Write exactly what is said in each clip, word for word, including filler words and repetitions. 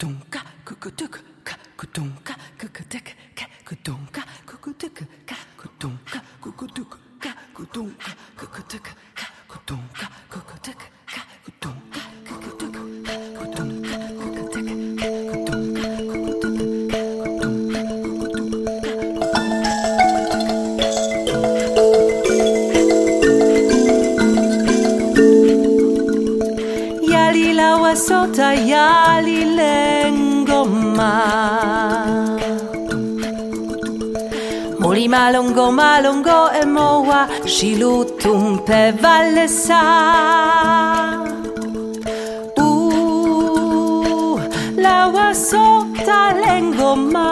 kutunka kukutuk ka kutunka kukutuk ka kutunka kukutuk ka kutunka kukutuk ka kutunka kukutuk ka kutunka kukutuk ka kutunka kukutuk ka kutunka kukutuk ka kutunka Yali lawa sota yali lengoma Mori malongo malongo e moa shilutum pe valle sa Uh lawa sota lengoma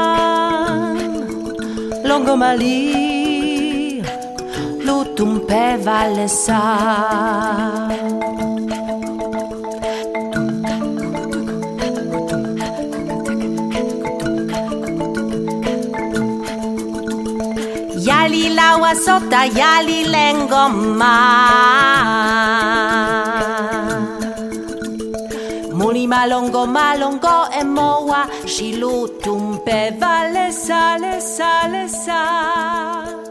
Longoma li lutum pe valle sa Yali lawa sota yali lengoma Muli malongo malongo e moa shilutum pe valle sale sale sa